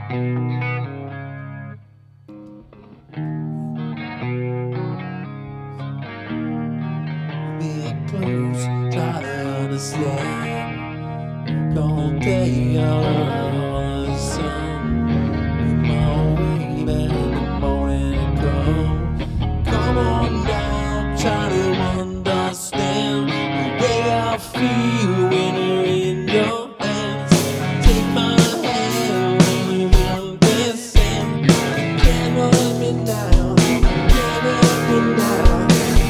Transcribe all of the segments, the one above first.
Being close, try to understand. Don't day out the sun. My way back in the morning come. Come on down, try to understand the way I feel when you're in your hands. Take my hand when you understand. Can't hold me down, can't hold me down.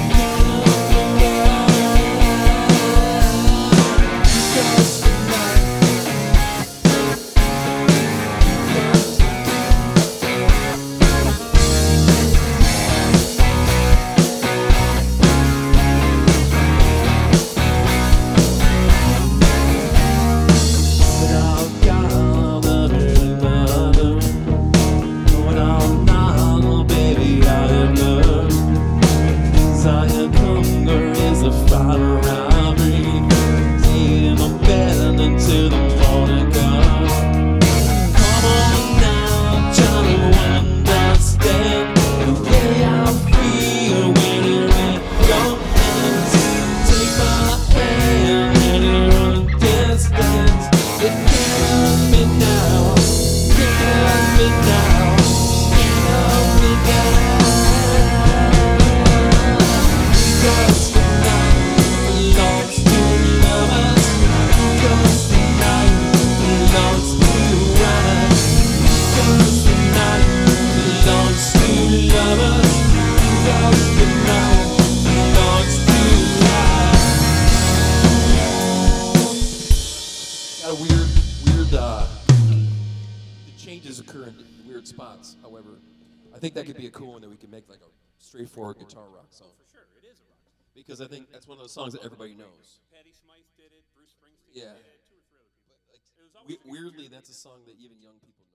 Changes occur in weird spots. However, I think that could be a cool one that we can make like a straightforward guitar rock song. For sure, it is a rock song. Because I think that's one of those songs that everybody knows. Patti Smythe did it. Bruce Springsteen Yeah. did it. 2 or 3 other people. Weirdly, that's a song that even young people